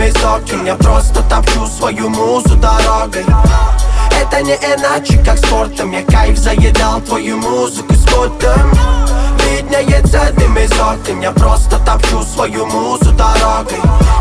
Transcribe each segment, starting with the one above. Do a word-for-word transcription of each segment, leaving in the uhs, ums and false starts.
из окон, я просто топчу свою музу дорогой. Это не иначе, как спортом, я кайф заедал твою музыку с потом. Виднеется дым из окон, я просто топчу свою музу дорогой.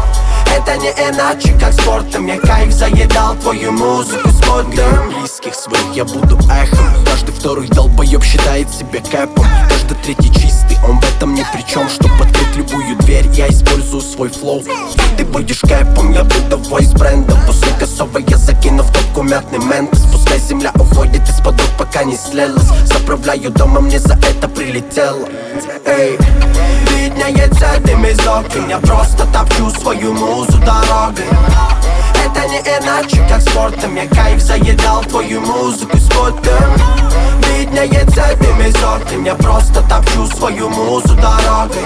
Это не иначе, как спортом, я кайф заедал твою музыку с потом. Близких своих я буду эхом. Каждый второй долбоеб считает себя кэпом. Каждый третий чистый, он в этом ни при чем. Чтоб открыть любую дверь, я использую свой флоу. Ты будешь кэпом, я буду войс брендом. После косого я закину в топку мятный ментос. Пускай земля уходит из-под ног, пока не слилась. Заправляю дома, мне за это прилетело. Эй, виднеется дым из окон, я просто топчу свою музу дорогой. Это не иначе, как спортом, я кайф заедал твою музыку с потом. Виднеется дым из окон, я просто топчу свою музу дорогой.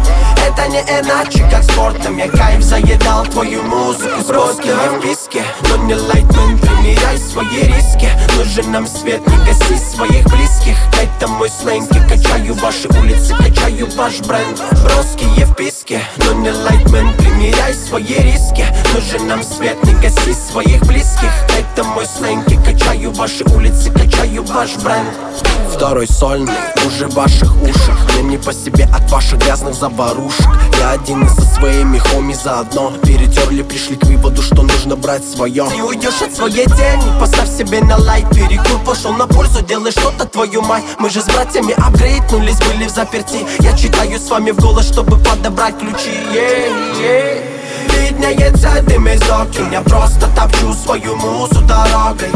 Это не иначе, как спортом, я кайф заедал твою музыку с потом. Не в писке, но не лайтмен, примеряй свои риски. Нужен нам свет, не гаси своих близких. Это мой сленг, я качаю ваши улицы, качаю ваш бренд. Броские в писке, но не лайтмен, примеряй свои риски. Нужен нам свет, не гаси своих близких. Это мой сленг, я качаю ваши улицы, качаю ваш бренд. Второй сольный, уже в ваших ушах. Мне не по себе от ваших грязных заварушек. Я один и со своими хоми заодно. Перетерли, пришли к выводу, что нужно брать свое. Ты уйдешь от своей тени, поставь себе на лайк. Перекур пошел на пользу, делай что-то, твою мать. Мы же с братьями апгрейднулись, были в заперти. Я читаю с вами в голос, чтобы подобрать ключи. yeah, yeah. Виднеется дым из окон, я просто топчу свою музу дорогой.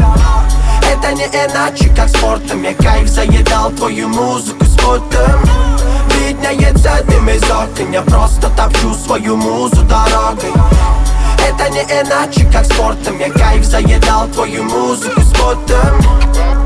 Это не иначе, как спортом, я кайф заедал твою музыку с потом. Виднеется дым из окон, я просто топчу свою музу дорогой. Это не иначе, как спортом, я кайф заедал твою музыку с потом.